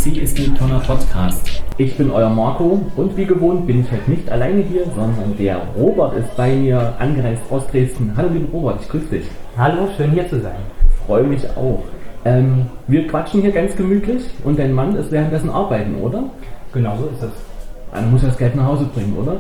Sie ist ein toller Podcast. Ich bin euer Marco und wie gewohnt bin ich heute nicht alleine hier, sondern der Robert ist bei mir angereist aus Dresden. Hallo lieber Robert, ich grüße dich. Hallo, schön hier zu sein. Freue mich auch. Wir quatschen hier ganz gemütlich und dein Mann ist währenddessen arbeiten, oder? Genau so ist es. Dann muss er das Geld nach Hause bringen, oder?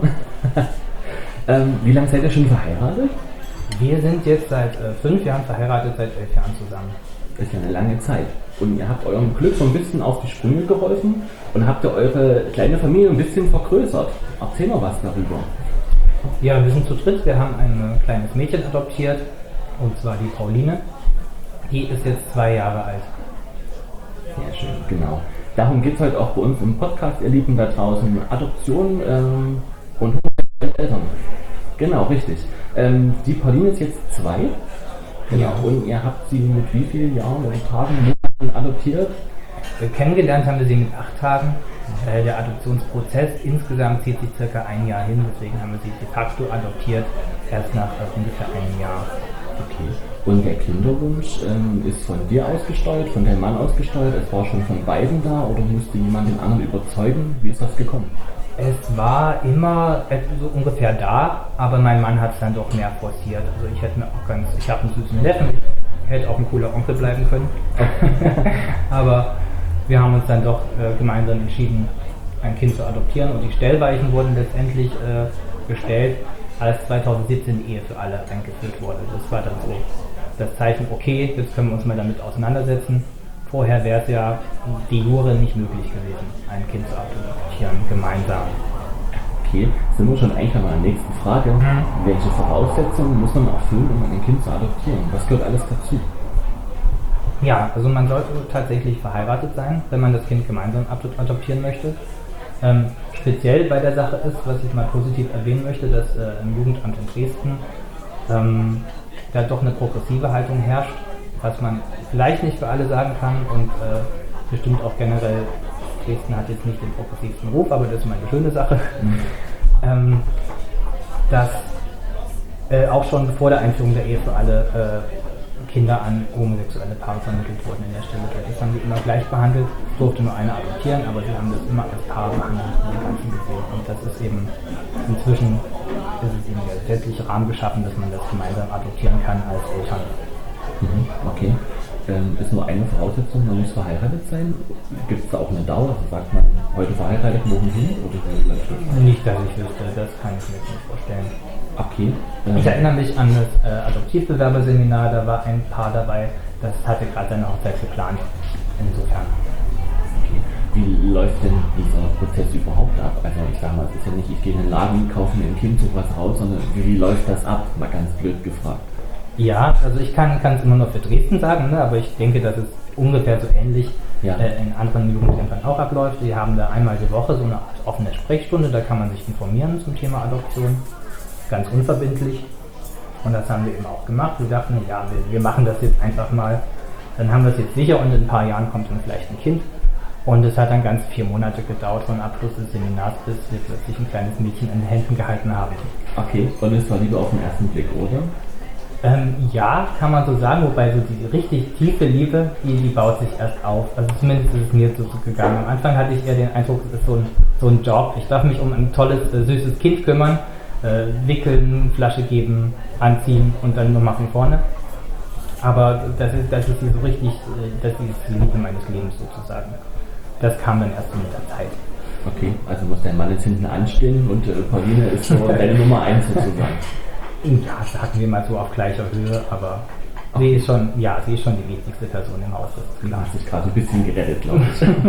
Wie lange seid ihr schon verheiratet? Wir sind jetzt seit 5 Jahren verheiratet, seit 11 Jahren zusammen. Das ist ja eine lange Zeit. Und ihr habt eurem Glück so ein bisschen auf die Sprünge geholfen und habt ihr eure kleine Familie ein bisschen vergrößert. Erzähl mal was darüber. Ja, wir sind zu dritt. Wir haben ein kleines Mädchen adoptiert, und zwar die Pauline. Die ist jetzt 2 Jahre alt. Sehr schön, genau. Darum geht es heute auch bei uns im Podcast, ihr Lieben da draußen. Adoption und Eltern. Genau, richtig. Die Pauline ist jetzt 2. Genau. Ja. Und ihr habt sie mit wie vielen Jahren oder Tagen, Monaten adoptiert? Kennengelernt haben wir sie mit 8 Tagen. Der Adoptionsprozess insgesamt zieht sich circa 1 Jahr hin, deswegen haben wir sie de facto adoptiert, erst nach ungefähr 1 Jahr. Okay. Und der Kinderwunsch ist von dir ausgesteuert, von deinem Mann ausgesteuert? Es war schon von beiden da oder musste jemand den anderen überzeugen? Wie ist das gekommen? Es war immer so ungefähr da, aber mein Mann hat es dann doch mehr forciert. Also ich habe einen süßen Neffen, ich hätte auch ein cooler Onkel bleiben können. Aber wir haben uns dann doch gemeinsam entschieden, ein Kind zu adoptieren und die Stellweichen wurden letztendlich gestellt, als 2017 die Ehe für alle eingeführt wurde. Das war dann so das Zeichen, okay, jetzt können wir uns mal damit auseinandersetzen. Vorher wäre es ja de jure nicht möglich gewesen, ein Kind zu adoptieren, gemeinsam. Okay, sind wir schon eigentlich an meiner nächsten Frage. Welche Voraussetzungen muss man erfüllen, um ein Kind zu adoptieren? Was gehört alles dazu? Ja, also man sollte tatsächlich verheiratet sein, wenn man das Kind gemeinsam adoptieren möchte. Speziell bei der Sache ist, was ich mal positiv erwähnen möchte, dass im Jugendamt in Dresden da doch eine progressive Haltung herrscht, was man vielleicht nicht für alle sagen kann und bestimmt auch generell, Dresden hat jetzt nicht den progressivsten Ruf, aber das ist mal eine schöne Sache, dass auch schon vor der Einführung der Ehe für alle Kinder an homosexuelle Paare vermittelt wurden in der Stelle. Das haben die immer gleich behandelt, durfte nur eine adoptieren, aber sie haben das immer als Paar behandelt in dem Ganzen gesehen. Und das ist eben, inzwischen ist es eben der gesetzliche Rahmen geschaffen, dass man das gemeinsam adoptieren kann als Eltern. Okay. Ist nur eine Voraussetzung, man muss verheiratet sein. Gibt es da auch eine Dauer? Also sagt man, heute verheiratet, morgen hin? Oder nicht, dass ich wüsste, das kann ich mir nicht vorstellen. Okay. Ich erinnere mich an das Adoptivbewerberseminar, da war ein Paar dabei, das hatte gerade seine Hochzeit geplant. Insofern. Okay. Wie läuft denn dieser Prozess überhaupt ab? Also ich sage mal, es ist ja nicht, ich gehe in den Laden, kaufe mir ein Kind, suche was raus, sondern wie läuft das ab? Mal ganz blöd gefragt. Ja, also ich kann es immer nur für Dresden sagen, ne, aber ich denke, dass es ungefähr so ähnlich in anderen Jugendämtern auch abläuft. Wir haben da einmal die Woche so eine offene Sprechstunde, da kann man sich informieren zum Thema Adoption, ganz unverbindlich. Und das haben wir eben auch gemacht. Wir dachten, ja, wir machen das jetzt einfach mal, dann haben wir es jetzt sicher und in ein paar Jahren kommt dann vielleicht ein Kind. Und es hat dann ganz 4 Monate gedauert von Abschluss des Seminars, bis wir plötzlich ein kleines Mädchen in den Händen gehalten haben. Okay, und es war Liebe auf den ersten Blick, oder? Ja, kann man so sagen, wobei so die richtig tiefe Liebe, die baut sich erst auf. Also zumindest ist es mir so gegangen. Am Anfang hatte ich eher den Eindruck, es ist so ein Job. Ich darf mich um ein tolles, süßes Kind kümmern, wickeln, Flasche geben, anziehen und dann nochmal von vorne. Aber das ist so richtig, das ist die Liebe meines Lebens sozusagen. Das kam dann erst mit der Zeit. Okay, also muss dein Mann jetzt hinten anstehen und Pauline ist so deine Nummer 1 sozusagen. Ja, sagen wir mal so auf gleicher Höhe, aber sie ist schon die wichtigste Person im Haus. Du hast dich gerade ein bisschen gerettet, glaube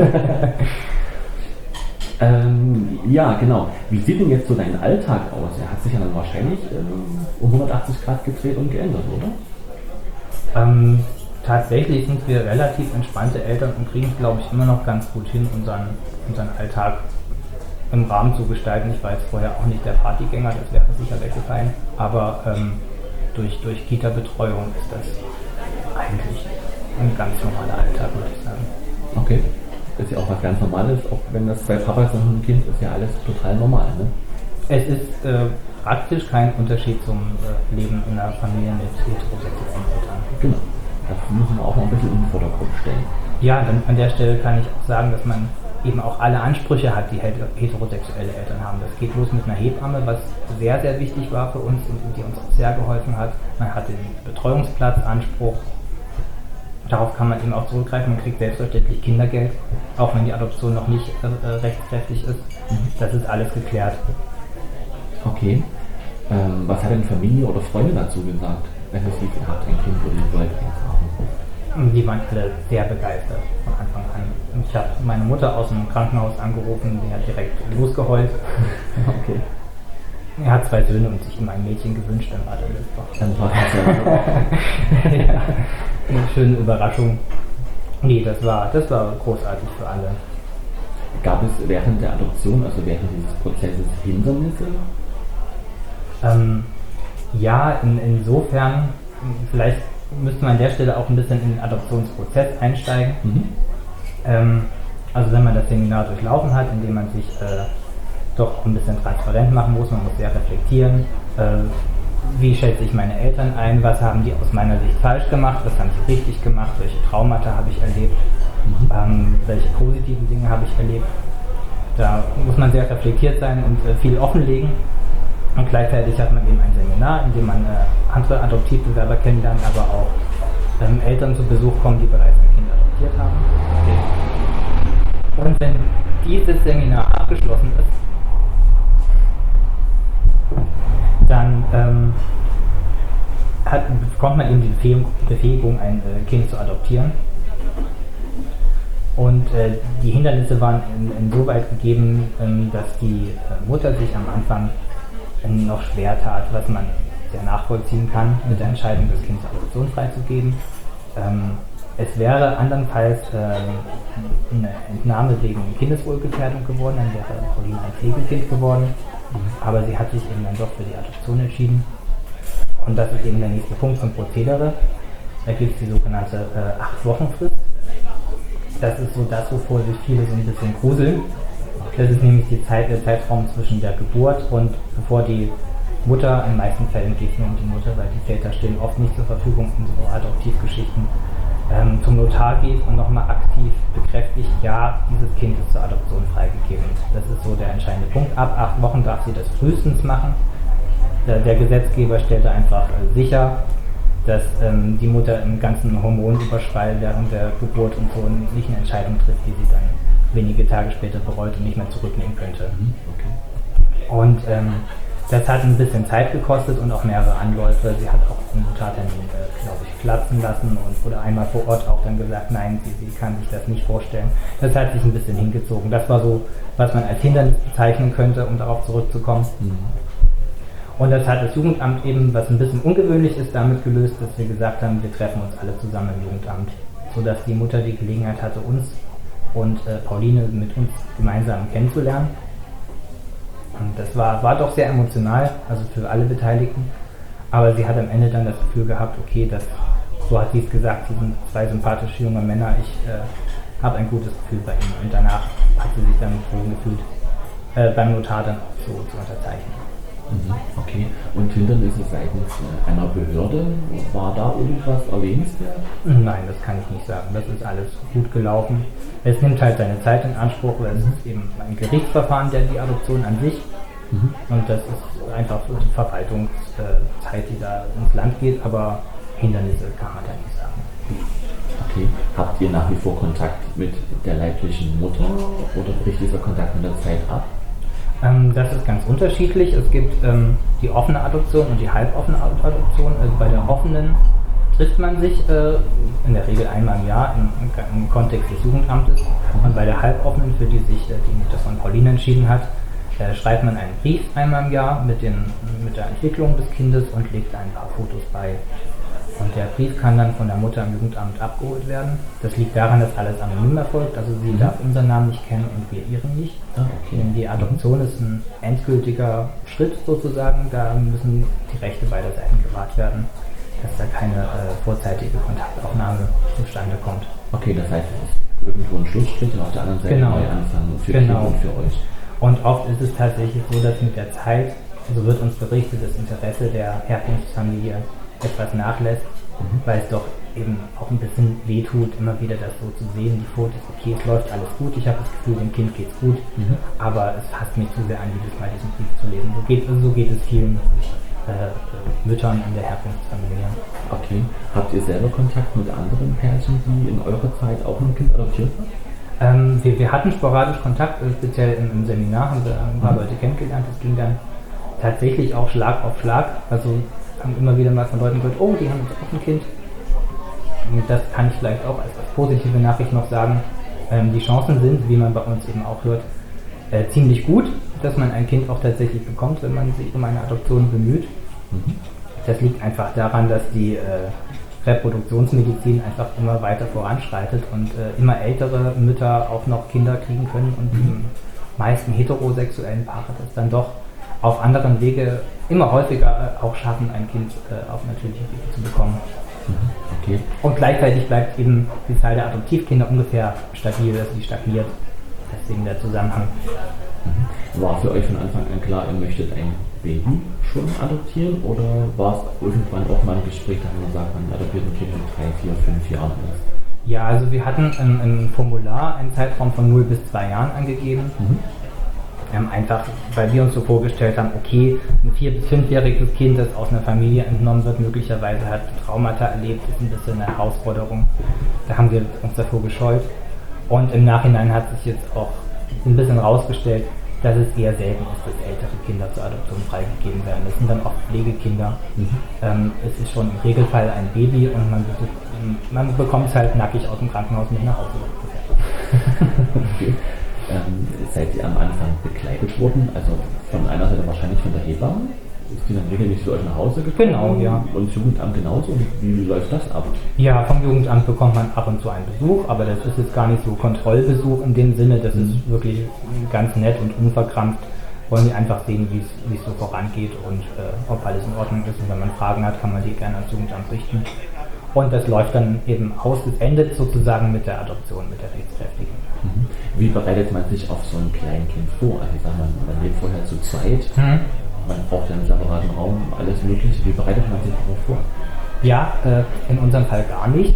ich. Ja, genau. Wie sieht denn jetzt so dein Alltag aus? Er hat sich ja dann wahrscheinlich um 180 Grad gedreht und geändert, oder? Tatsächlich sind wir relativ entspannte Eltern und kriegen es, glaube ich, immer noch ganz gut hin, unseren Alltag im Rahmen zu gestalten. Ich war jetzt vorher auch nicht der Partygänger, das wäre sicher weggefallen, aber durch Kita-Betreuung ist das eigentlich ein ganz normaler Alltag, würde ich sagen. Okay, ist ja auch was ganz Normales, auch wenn das bei Papa ist und ein Kind ist ja alles total normal, ne? Es ist praktisch kein Unterschied zum Leben in einer Familie mit heterosexuellen Eltern. Genau, das müssen wir auch mal ein bisschen in den Vordergrund stellen. Ja, dann an der Stelle kann ich auch sagen, dass man eben auch alle Ansprüche hat, die heterosexuelle Eltern haben. Das geht los mit einer Hebamme, was sehr, sehr wichtig war für uns und die uns auch sehr geholfen hat. Man hat den Betreuungsplatzanspruch. Darauf kann man eben auch zurückgreifen. Man kriegt selbstverständlich Kindergeld, auch wenn die Adoption noch nicht rechtskräftig ist. Das ist alles geklärt. Okay. Was hat denn Familie oder Freunde dazu gesagt? Wenn es hieß, ihr habt ein Kind oder ihr wollt eins haben? Die waren alle sehr begeistert von Anfang an. Ich habe meine Mutter aus dem Krankenhaus angerufen, die hat direkt losgeheult. Okay. Er hat 2 Söhne und sich immer ein Mädchen gewünscht, dann war das doch. Dann war das ja, eine schöne Überraschung. Nee, das war großartig für alle. Gab es während der Adoption, also während dieses Prozesses, Hindernisse? Ja, insofern, vielleicht müsste man an der Stelle auch ein bisschen in den Adoptionsprozess einsteigen. Also wenn man das Seminar durchlaufen hat, indem man sich doch auch ein bisschen transparent machen muss, man muss sehr reflektieren, wie schätze ich meine Eltern ein, was haben die aus meiner Sicht falsch gemacht, was haben sie richtig gemacht, welche Traumata habe ich erlebt, welche positiven Dinge habe ich erlebt. Da muss man sehr reflektiert sein und viel offenlegen. Und gleichzeitig hat man eben ein Seminar, in dem man andere Adoptivbewerber kennenlernt, aber auch Eltern zu Besuch kommen, die bereits ein Kind adoptiert haben. Und wenn dieses Seminar abgeschlossen ist, dann bekommt man eben die Befähigung, ein Kind zu adoptieren. Und die Hindernisse waren insoweit gegeben, dass die Mutter sich am Anfang noch schwer tat, was man sehr nachvollziehen kann, mit der Entscheidung, das Kind zur Adoption freizugeben. Es wäre andernfalls eine Entnahme wegen Kindeswohlgefährdung geworden, dann wäre Pauline ein Pflegekind geworden, aber sie hat sich eben dann doch für die Adoption entschieden. Und das ist eben der nächste Punkt zum Prozedere. Da gibt es die sogenannte 8-Wochen-Frist. Das ist so das, wovor sich viele so ein bisschen gruseln. Das ist nämlich der Zeitraum zwischen der Geburt und bevor die Mutter, in den meisten Fällen geht es nur um die Mutter, weil die Väter stehen oft nicht zur Verfügung in so Adoptivgeschichten, zum Notar geht und nochmal aktiv bekräftigt, ja, dieses Kind ist zur Adoption freigegeben. Das ist so der entscheidende Punkt. Ab 8 Wochen darf sie das frühestens machen. Der Gesetzgeber stellte einfach sicher, dass die Mutter im ganzen Hormonüberschwall während der Geburt und so nicht eine Entscheidung trifft, die sie dann wenige Tage später bereut und nicht mehr zurücknehmen könnte. Okay. Und das hat ein bisschen Zeit gekostet und auch mehrere Anläufe. Sie hat auch einen Notartermin, glaube ich, platzen lassen und wurde einmal vor Ort auch dann gesagt, nein, sie kann sich das nicht vorstellen. Das hat sich ein bisschen hingezogen. Das war so, was man als Hindernis bezeichnen könnte, um darauf zurückzukommen. Und das hat das Jugendamt eben, was ein bisschen ungewöhnlich ist, damit gelöst, dass wir gesagt haben, wir treffen uns alle zusammen im Jugendamt, sodass die Mutter die Gelegenheit hatte, uns und Pauline mit uns gemeinsam kennenzulernen. Und das war doch sehr emotional, also für alle Beteiligten. Aber sie hat am Ende dann das Gefühl gehabt, okay, so hat sie es gesagt, sie sind 2 sympathische junge Männer, ich habe ein gutes Gefühl bei ihnen. Und danach hat sie sich dann bewogen gefühlt, beim Notar dann auch so zu unterzeichnen. Okay, und Hindernisse seitens einer Behörde, war da irgendwas erwähnenswert? Nein, das kann ich nicht sagen. Das ist alles gut gelaufen. Es nimmt halt seine Zeit in Anspruch, weil es ist eben ein Gerichtsverfahren, die Adoption an sich. Und das ist einfach so die Verwaltungszeit, die da ins Land geht, aber Hindernisse kann man da nicht sagen. Okay, habt ihr nach wie vor Kontakt mit der leiblichen Mutter oder bricht dieser Kontakt mit der Zeit ab? Das ist ganz unterschiedlich. Es gibt die offene Adoption und die halboffene Adoption. Also bei der offenen trifft man sich in der Regel einmal im Jahr im Kontext des Jugendamtes. Und bei der halboffenen, für die sich die Mutter von Pauline entschieden hat, schreibt man einen Brief einmal im Jahr mit der Entwicklung des Kindes und legt ein paar Fotos bei. Und der Brief kann dann von der Mutter im Jugendamt abgeholt werden. Das liegt daran, dass alles anonym erfolgt. Also sie darf unseren Namen nicht kennen und wir ihren nicht. Okay. Denn die Adoption ist ein endgültiger Schritt sozusagen. Da müssen die Rechte beider Seiten gewahrt werden, dass da keine vorzeitige Kontaktaufnahme zustande kommt. Okay, das heißt, es ist irgendwo ein Schlussstrich und auf der anderen Seite neue Anfang für Kinder und für euch. Und oft ist es tatsächlich so, dass mit der Zeit, so wird uns berichtet, das Interesse der Herkunftsfamilie etwas nachlässt, weil es doch eben auch ein bisschen wehtut, immer wieder das so zu sehen, die Fotos, okay, es läuft alles gut, ich habe das Gefühl, dem Kind geht's gut, aber es fasst mich zu sehr an, jedes Mal diesen Brief zu lesen. So geht es vielen Müttern in der Herkunftsfamilie. Okay. Habt ihr selber Kontakt mit anderen Pärchen, die in eurer Zeit auch ein Kind adoptiert haben? Wir hatten sporadisch Kontakt, speziell im Seminar haben wir ein paar Leute kennengelernt, das ging dann tatsächlich auch Schlag auf Schlag, also haben immer wieder mal von Leuten gehört, oh, die haben jetzt auch ein Kind. Und das kann ich vielleicht auch als positive Nachricht noch sagen. Die Chancen sind, wie man bei uns eben auch hört, ziemlich gut, dass man ein Kind auch tatsächlich bekommt, wenn man sich um eine Adoption bemüht. Das liegt einfach daran, dass die Reproduktionsmedizin einfach immer weiter voranschreitet und immer ältere Mütter auch noch Kinder kriegen können und die meisten heterosexuellen Paare das dann doch auf anderen Wege immer häufiger auch schaffen, ein Kind auf natürliche Wege zu bekommen. Okay. Und gleichzeitig bleibt eben die Zahl der Adoptivkinder ungefähr stabil, also die stagniert. Deswegen der Zusammenhang. War für euch von Anfang an klar, ihr möchtet ein Baby schon adoptieren oder war es irgendwann auch mal ein Gespräch, da man sagt, man adoptiert ein Kind mit 3, 4, 5 Jahren ist? Ja, also wir hatten im Formular einen Zeitraum von 0 bis 2 Jahren angegeben. Einfach, weil wir uns so vorgestellt haben, okay, ein 4- bis 5-jähriges Kind, das aus einer Familie entnommen wird, möglicherweise hat Traumata erlebt, ist ein bisschen eine Herausforderung. Da haben wir uns davor gescheut. Und im Nachhinein hat sich jetzt auch ein bisschen rausgestellt, dass es eher selten ist, dass ältere Kinder zur Adoption freigegeben werden. Das sind dann oft Pflegekinder. Es ist schon im Regelfall ein Baby und man bekommt es halt nackig aus dem Krankenhaus mit nach Hause. Okay. Seid ihr am Anfang begleitet worden? Also von einer Seite wahrscheinlich von der Hebamme? Ist die dann regelmäßig zu euch nach Hause gekommen? Genau, ja. Und das Jugendamt genauso? Wie läuft das ab? Ja, vom Jugendamt bekommt man ab und zu einen Besuch, aber das ist jetzt gar nicht so Kontrollbesuch in dem Sinne, das ist wirklich ganz nett und unverkrampft. Wollen die einfach sehen, wie es so vorangeht und ob alles in Ordnung ist. Und wenn man Fragen hat, kann man die gerne ans Jugendamt richten. Und das läuft dann eben aus, es endet sozusagen mit der Adoption, mit der Rechtskräftigen. Wie bereitet man sich auf so ein Kleinkind vor? Also ich sag mal, man lebt vorher zu zweit, man braucht ja einen separaten Raum, alles mögliche. Wie bereitet man sich darauf vor? Ja, in unserem Fall gar nicht.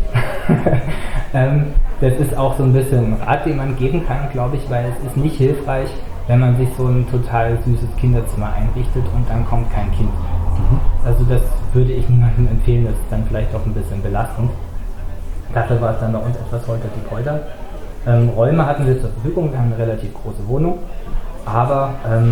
Das ist auch so ein bisschen ein Rat, den man geben kann, glaube ich, weil es ist nicht hilfreich, wenn man sich so ein total süßes Kinderzimmer einrichtet und dann kommt kein Kind. Also das würde ich niemandem empfehlen, das ist dann vielleicht auch ein bisschen belastend. Dafür war es dann bei uns etwas holter die Polter. Räume hatten wir zur Verfügung, wir haben eine relativ große Wohnung, aber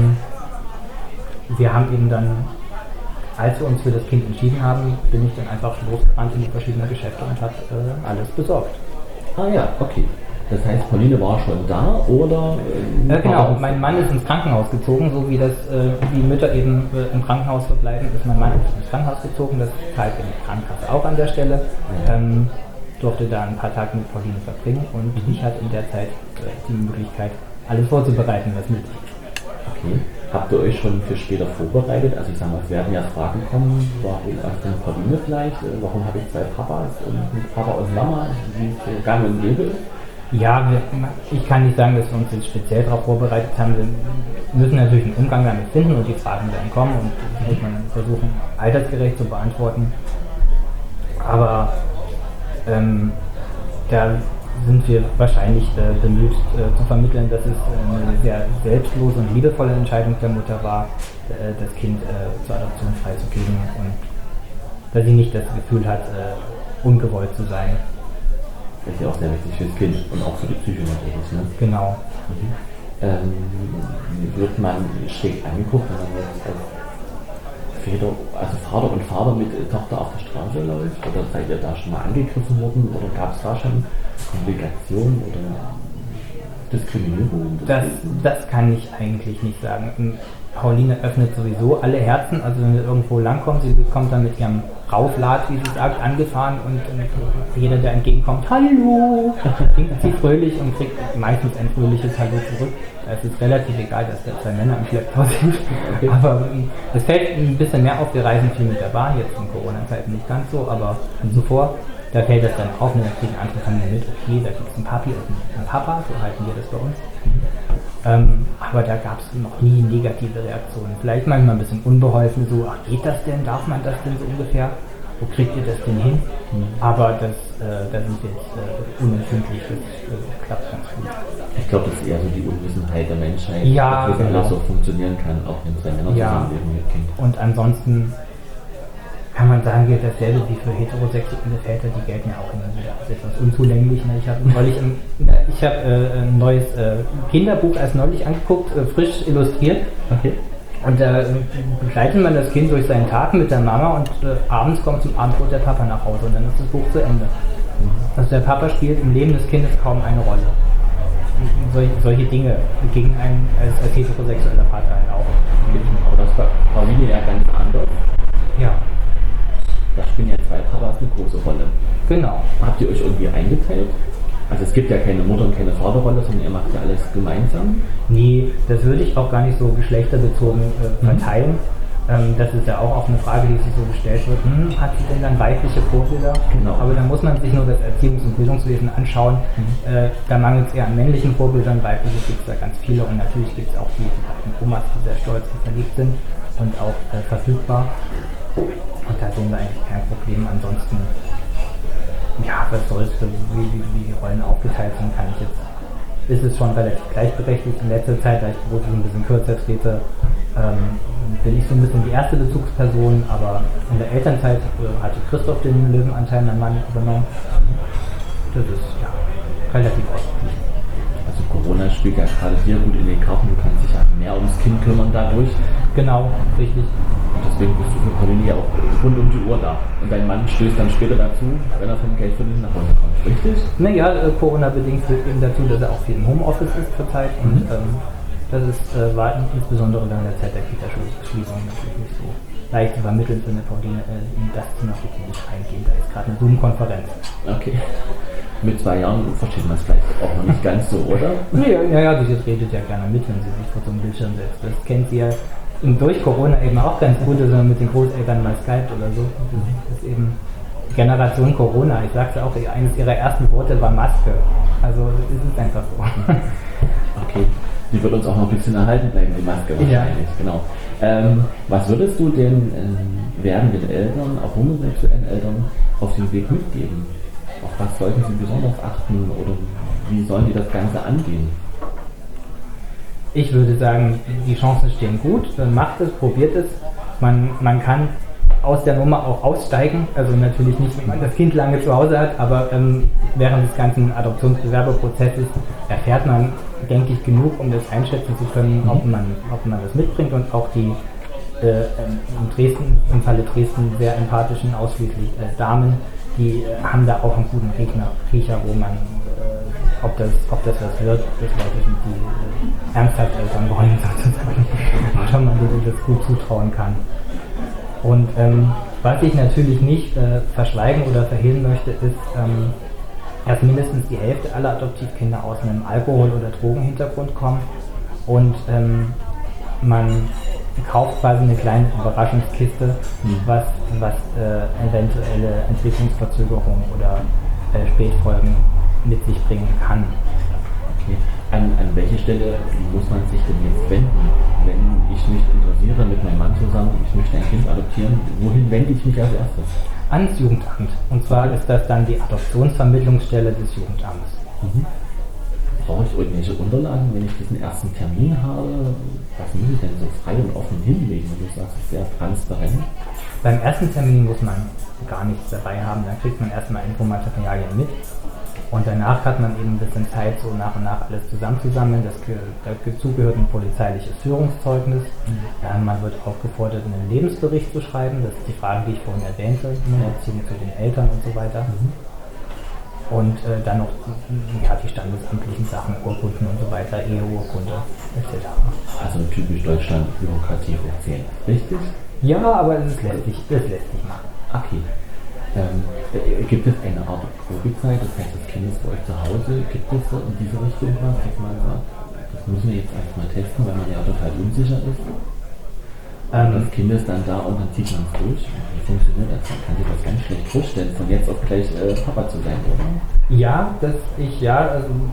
wir haben eben dann, als wir uns für das Kind entschieden haben, bin ich dann einfach losgerannt in die verschiedenen Geschäfte und habe alles besorgt. Ah ja, okay. Das heißt, Pauline war schon da oder? Genau, mein Mann ist ins Krankenhaus gezogen, so wie das wie Mütter eben im Krankenhaus verbleiben, ist mein Mann ins Krankenhaus gezogen, das zahlt eben die Krankenkasse auch an der Stelle. Durfte da ein paar Tage mit Pauline verbringen und ich hatte in der Zeit die Möglichkeit, alles vorzubereiten, was nötig ist. Okay. Habt ihr euch schon für später vorbereitet? Also ich sage mal, es werden ja Fragen kommen, warum erst denn Pauline vielleicht, warum habe ich 2 Papas und Papa und Mama, wie es so gang und gäbe ist? Ja, ich kann nicht sagen, dass wir uns jetzt speziell darauf vorbereitet haben. Wir müssen natürlich einen Umgang damit finden und die Fragen werden kommen und die wird man versuchen, altersgerecht zu beantworten. Aber da sind wir wahrscheinlich bemüht zu vermitteln, dass es eine sehr selbstlose und liebevolle Entscheidung der Mutter war, das Kind zur Adoption freizugeben und dass sie nicht das Gefühl hat, ungewollt zu sein. Das ist ja auch sehr wichtig fürs Kind und auch für die Psyche natürlich. Ne? Genau. Wird man schräg angeguckt, wenn man jetzt als Vater und Vater mit Tochter auf der Straße läuft? Oder seid ihr da schon mal angegriffen worden? Oder gab es da schon Komplikationen oder Diskriminierung? Das kann ich eigentlich nicht sagen. Pauline öffnet sowieso alle Herzen, also wenn wir irgendwo langkommen, sie kommt dann mit ihrem Rauflad, wie sie sagt, angefahren und jeder, der entgegenkommt, Hallo, klingt sie fröhlich und kriegt meistens ein fröhliches Hallo zurück. Es ist relativ egal, dass da 2 Männer im Schlepptau sind, aber es fällt ein bisschen mehr auf, wir reisen viel mit der Bahn, jetzt in Corona-Zeiten nicht ganz so, aber zuvor, da fällt das dann auf, da kriegen andere Familien mit, okay, da gibt es einen Papi und einen Papa, so halten wir das bei uns. Aber da gab es noch nie negative Reaktionen. Vielleicht manchmal ein bisschen unbeholfen, so, ach geht das denn, darf man das denn so ungefähr? wo kriegt ihr das denn hin? Aber da sind wir jetzt unempfindlich, das klappt ganz gut. Ich glaube, das ist eher so die Unwissenheit der Menschheit, Ja, dass das genau. alles so funktionieren kann, auch wenn zwei Männer zusammenleben mit Kind. Und ansonsten kann man sagen, gilt dasselbe wie für heterosexuelle Väter, die gelten ja auch immer wieder als etwas unzulänglich. Ich habe ein neues Kinderbuch erst neulich angeguckt, frisch illustriert. Okay. Und da begleitet man das Kind durch seinen Tag mit der Mama und abends kommt zum Abendbrot der Papa nach Hause und dann ist das Buch zu Ende. Also der Papa spielt im Leben des Kindes kaum eine Rolle. Solche Dinge gegen einen als heterosexueller Vater halt auch. Aber das war Familie ja ganz anders. Ja. Da spielen ja zwei Papas eine große Rolle. Genau. Habt ihr euch irgendwie eingeteilt? Also es gibt ja keine Mutter- und keine Vaterrolle, sondern ihr macht ja alles gemeinsam. Nee, das würde ich auch gar nicht so geschlechterbezogen verteilen. Das ist ja auch eine Frage, die sich so gestellt wird. Hat sie denn dann weibliche Vorbilder? Genau. Aber da muss man sich nur das Erziehungs- und Bildungswesen anschauen. Da mangelt es eher an männlichen Vorbildern, weibliche gibt es da ganz viele. Und natürlich gibt es auch die beiden Omas, die sehr stolz und verliebt sind und auch verfügbar. Und da sehen wir eigentlich kein Problem. Ansonsten, ja, was soll's, wie die Rollen aufgeteilt sind, kann ich jetzt. Ist es schon relativ gleichberechtigt. In letzter Zeit, da ich beruflich ein bisschen kürzer trete, bin ich so ein bisschen die erste Bezugsperson, aber in der Elternzeit hatte Christoph den Löwenanteil, mein Mann, übernommen. Das ist ja relativ ausgeglichen. Also Corona spielt ja gerade dir gut in den Karten, du kannst dich ja mehr ums Kind kümmern dadurch. Genau, richtig. Und deswegen bist du für Familie auch rund um die Uhr da. Und dein Mann stößt dann später dazu, wenn er vom Geld verdienen nach Hause kommt, richtig? Naja, Corona-bedingt führt eben dazu, dass er auch viel im Homeoffice ist zurzeit. Und das war insbesondere während der Zeit der Kita-Schließung natürlich nicht so leicht zu vermitteln für eine Pauline, in das Thema bitte nicht reingehen. Da ist gerade eine Zoom-Konferenz. Okay. Mit 2 Jahren versteht man es vielleicht auch noch nicht ganz so, oder? Ja, sie redet ja gerne mit, wenn sie sich vor so einem Bildschirm setzt. Das kennt sie ja durch Corona eben auch ganz gut, dass man mit den Großeltern mal skypt oder so. Das ist eben Generation Corona. Ich sagte auch, eines ihrer ersten Worte war Maske. Also es ist einfach so. Okay. Die wird uns auch noch ein bisschen erhalten bleiben, die Maske wahrscheinlich. Ja. Genau. Was würdest du den werdenden Eltern, auch homosexuellen Eltern, auf den Weg mitgeben? Auf was sollten sie besonders achten oder wie sollen die das Ganze angehen? Ich würde sagen, die Chancen stehen gut, macht es, probiert es. Man kann aus der Nummer auch aussteigen, also natürlich nicht, wenn man das Kind lange zu Hause hat, aber während des ganzen Adoptionsbewerberprozesses erfährt man, denke ich, genug, um das einschätzen zu können, ob man das mitbringt und auch die im Falle Dresden sehr empathischen, ausschließlich Damen, die haben da auch einen guten Riecher, wo man, ob das was wird, das Leute sind, die ernsthaft Eltern wollen sozusagen, oder man denen das gut zutrauen kann. Und was ich natürlich nicht verschweigen oder verhehlen möchte, ist, dass mindestens die Hälfte aller Adoptivkinder aus einem Alkohol- oder Drogenhintergrund kommen und man kauft quasi eine kleine Überraschungskiste, was eventuelle Entwicklungsverzögerungen oder Spätfolgen mit sich bringen kann. Okay. An welche Stelle muss man sich denn jetzt wenden, wenn ich mich interessiere mit meinem Mann zusammen, ich möchte ein Kind adoptieren, wohin wende ich mich als erstes? Ans Jugendamt. Und zwar ist das dann die Adoptionsvermittlungsstelle des Jugendamts. Brauche ich irgendwelche Unterlagen, wenn ich diesen ersten Termin habe? Was muss ich denn so frei und offen hinlegen, wenn du sagst, es ist sehr transparent? Beim ersten Termin muss man gar nichts dabei haben, dann kriegt man erstmal Infomaterialien mit. Und danach hat man eben ein bisschen Zeit, so nach und nach alles zusammenzusammeln. Dazu gehört ein polizeiliches Führungszeugnis. Man wird aufgefordert, einen Lebensbericht zu schreiben. Das ist die Frage, die ich vorhin erwähnte, in Beziehung zu den Eltern und so weiter. Und dann noch die standesamtlichen Sachen, Urkunden und so weiter, Eheurkunde etc. Also typisch Deutschland, Bürokratie hoch 10. Richtig? Ja, aber es lässt sich machen. Okay. Gibt es eine Art Probezeit, das heißt, das Kind ist bei euch zu Hause, gibt es so in diese Richtung was, dass man sagt, das müssen wir jetzt erstmal testen, weil man ja total unsicher ist? Das Kind ist dann da und dann zieht man es durch. Wie funktioniert das? Man kann sich das ganz schlecht vorstellen, von jetzt auf gleich Papa zu sein, oder? Ja, also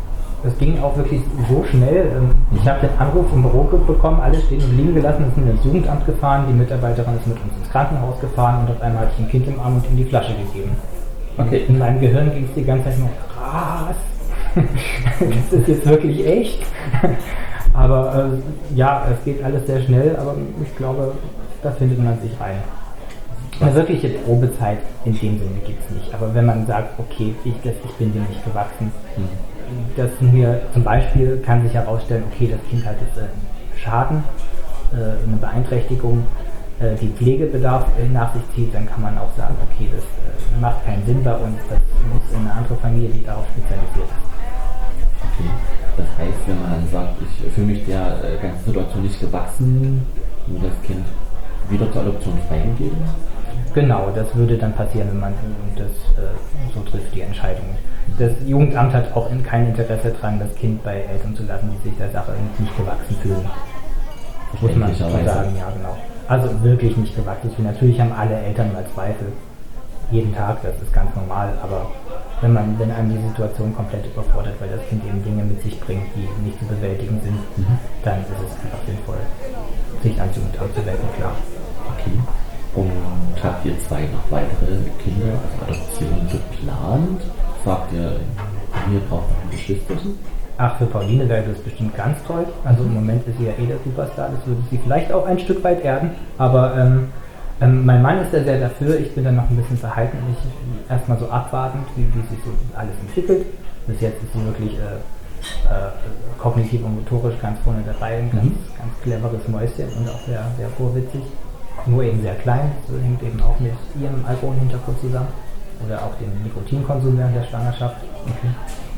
Das ging auch wirklich so schnell. Ich habe den Anruf im Büro bekommen, alles stehen und liegen gelassen, sind ins Jugendamt gefahren, die Mitarbeiterin ist mit uns ins Krankenhaus gefahren und auf einmal hatte ich ein Kind im Arm und ihm die Flasche gegeben. Okay. In meinem Gehirn ging es die ganze Zeit nur, krass, das ist jetzt wirklich echt. Aber ja, es geht alles sehr schnell, aber ich glaube, da findet man sich rein. Eine wirkliche Probezeit in dem Sinne gibt es nicht. Aber wenn man sagt, okay, ich bin dem nicht gewachsen, das mir zum Beispiel kann sich herausstellen, okay, das Kind hat jetzt einen Schaden, eine Beeinträchtigung, die Pflegebedarf nach sich zieht, dann kann man auch sagen, okay, das macht keinen Sinn bei uns, das muss in eine andere Familie, die darauf spezialisiert ist. Okay, das heißt, wenn man dann sagt, ich fühle mich der ganzen Situation nicht gewachsen, nur das Kind wieder zur Adoption freigegeben? Genau, das würde dann passieren, wenn man das so trifft, die Entscheidung. Das Jugendamt hat auch kein Interesse daran, das Kind bei Eltern zu lassen, die sich der Sache nicht gewachsen fühlen. Muss man schon sagen, ja genau. Also wirklich nicht gewachsen fühlen. Natürlich haben alle Eltern mal Zweifel. Jeden Tag, das ist ganz normal, aber wenn einem die Situation komplett überfordert, weil das Kind eben Dinge mit sich bringt, die nicht zu bewältigen sind, dann ist es einfach sinnvoll, sich ans Jugendamt zu wenden, klar. Okay. Und habt ihr 2 noch weitere Kinder, also Adoption geplant? Sagt ihr, ihr braucht noch ein Geschwisterchen? Ach, für Pauline wäre das bestimmt ganz toll. Also im Moment ist sie ja der Superstar, das würde sie vielleicht auch ein Stück weit erden. Aber mein Mann ist da sehr dafür, ich bin dann noch ein bisschen verhalten. Ich erstmal so abwartend, wie sich so alles entwickelt. Bis jetzt ist sie wirklich kognitiv und motorisch ganz vorne dabei, ein ganz cleveres Mäuschen und auch sehr, sehr vorwitzig. Nur eben sehr klein, so hängt eben auch mit ihrem Alkoholhintergrund zusammen. Oder auch dem Nikotinkonsum während der Schwangerschaft. Okay.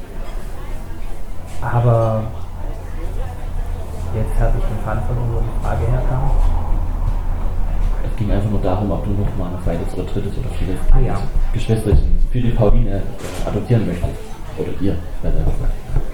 Aber jetzt habe ich den Faden verloren, wo die Frage herkam. Es ging einfach nur darum, ob du noch mal ein zweites oder drittes oder viertes Geschwisterchen für die Pauline adoptieren möchtest. Oder ihr, besser gesagt.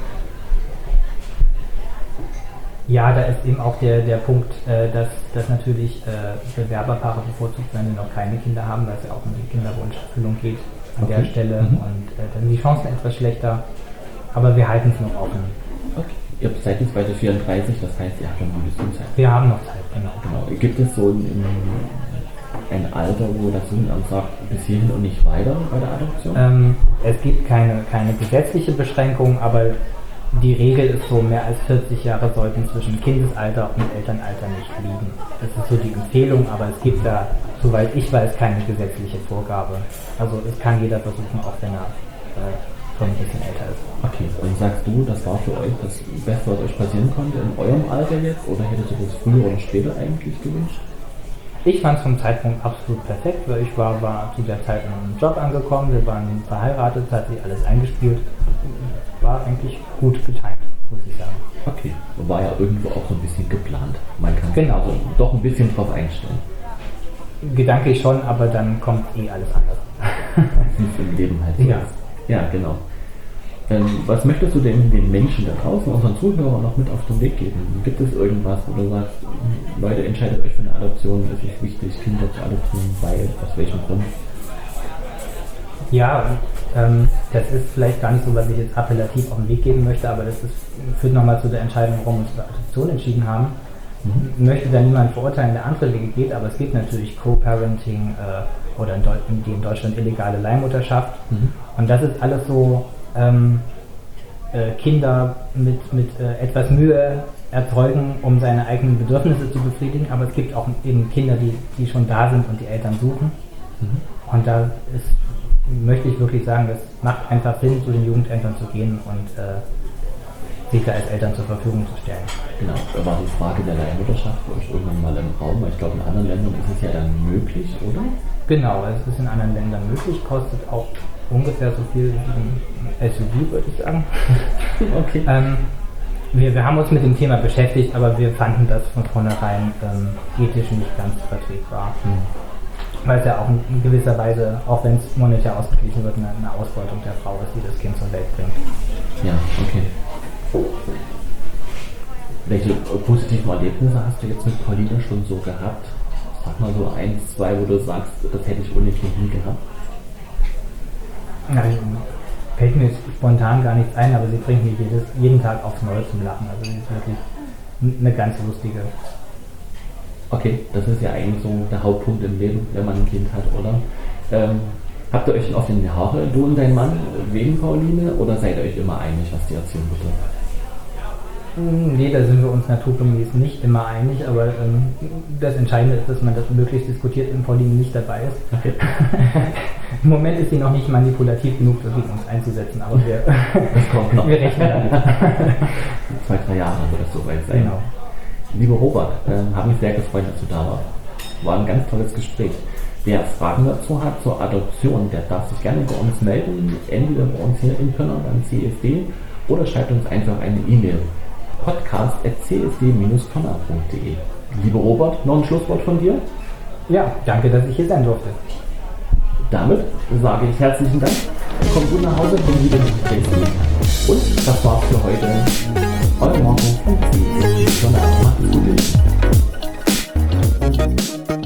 Ja, da ist eben auch der Punkt, dass natürlich Bewerberpaare bevorzugt werden, die noch keine Kinder haben, weil es ja auch um die Kinderwunscherfüllung geht an der Stelle und dann sind die Chancen etwas schlechter, aber wir halten es noch offen. Okay. Ihr seid jetzt bei der 34, das heißt, ihr habt noch ein bisschen Zeit. Wir haben noch Zeit, genau. Gibt es so ein Alter, wo das Jugendamt sagt, bis hierhin und nicht weiter bei der Adoption? Es gibt keine gesetzliche Beschränkung, aber die Regel ist so, mehr als 40 Jahre sollten zwischen Kindesalter und Elternalter nicht liegen. Das ist so die Empfehlung, aber es gibt da, soweit ich weiß, keine gesetzliche Vorgabe. Also es kann jeder versuchen, auch wenn er schon ein bisschen älter ist. Okay, und sagst du, das war für euch das Beste, was euch passieren konnte in eurem Alter jetzt? Oder hättet ihr das früher oder später eigentlich gewünscht? Ich fand es vom Zeitpunkt absolut perfekt, weil ich war zu der Zeit in einem Job angekommen, wir waren verheiratet, hat sich alles eingespielt. War eigentlich gut getimt, muss ich sagen. Okay, war ja irgendwo auch so ein bisschen geplant. Man kann sich also doch ein bisschen drauf einstellen. Gedanklich schon, aber dann kommt alles anders. Wie es im Leben halt so ist. Ja, genau. Was möchtest du denn den Menschen da draußen, unseren Zuhörern, noch mit auf den Weg geben? Gibt es irgendwas, wo du sagst, Leute, entscheidet euch für eine Adoption, es ist wichtig, Kinder zu adoptieren, weil, aus welchem Grund? Ja, das ist vielleicht gar nicht so, was ich jetzt appellativ auf den Weg geben möchte, aber führt nochmal zu der Entscheidung, warum wir uns für Adoption entschieden haben. Ich möchte da niemand verurteilen, der andere Wege geht, aber es gibt natürlich Co-Parenting oder die in Deutschland illegale Leihmutterschaft. Und das ist alles so Kinder mit etwas Mühe erzeugen, um seine eigenen Bedürfnisse zu befriedigen, aber es gibt auch eben Kinder, die schon da sind und die Eltern suchen. Und da möchte ich wirklich sagen, das macht einfach Sinn, zu den Jugendämtern zu gehen und sich da als Eltern zur Verfügung zu stellen. Genau, da war die Frage der Leihmutterschaft für euch irgendwann mal im Raum, weil ich glaube, in anderen Ländern ist es ja dann möglich, oder? Genau, es ist in anderen Ländern möglich, kostet auch ungefähr so viel wie ein SUV, würde ich sagen. Okay. Wir haben uns mit dem Thema beschäftigt, aber wir fanden das von vornherein ethisch nicht ganz vertretbar. Weil es ja auch in gewisser Weise, auch wenn es monetär ausgeglichen wird, eine Ausbeutung der Frau ist, die das Kind zur Welt bringt. Ja, okay. Welche positiven Erlebnisse hast du jetzt mit Pauline schon so gehabt? Sag mal so 1, 2, wo du sagst, das hätte ich ohne Kind nie gehabt. Nein, fällt mir spontan gar nichts ein, aber sie bringt mich jeden Tag aufs Neue zum Lachen. Also sie ist wirklich eine ganz lustige. Okay, das ist ja eigentlich so der Hauptpunkt im Leben, wenn man ein Kind hat, oder? Habt ihr euch denn auf den Haare, du und dein Mann, wegen Pauline, oder seid ihr euch immer einig, was die Erziehung betrifft? Nee, da sind wir uns naturgemäß nicht immer einig, aber das Entscheidende ist, dass man das möglichst diskutiert, wenn Pauline nicht dabei ist. Okay. Im Moment ist sie noch nicht manipulativ genug, gegen uns einzusetzen, aber das kommt noch. Wir rechnen damit. 2-3 Jahre wird das soweit sein. Genau. Lieber Robert, habe mich sehr gefreut, dass du da warst. War ein ganz tolles Gespräch. Wer Fragen dazu hat zur Adoption, der darf sich gerne bei uns melden, entweder bei uns hier in Köln am CSD oder schreibt uns einfach eine E-Mail. podcast@csd-kölner.de. Lieber Robert, noch ein Schlusswort von dir? Ja, danke, dass ich hier sein durfte. Damit sage ich herzlichen Dank. Kommt gut nach Hause, komm wieder nach Dresden. Und das war's für heute. Euer Marco von CSD Kölner. Macht's gut.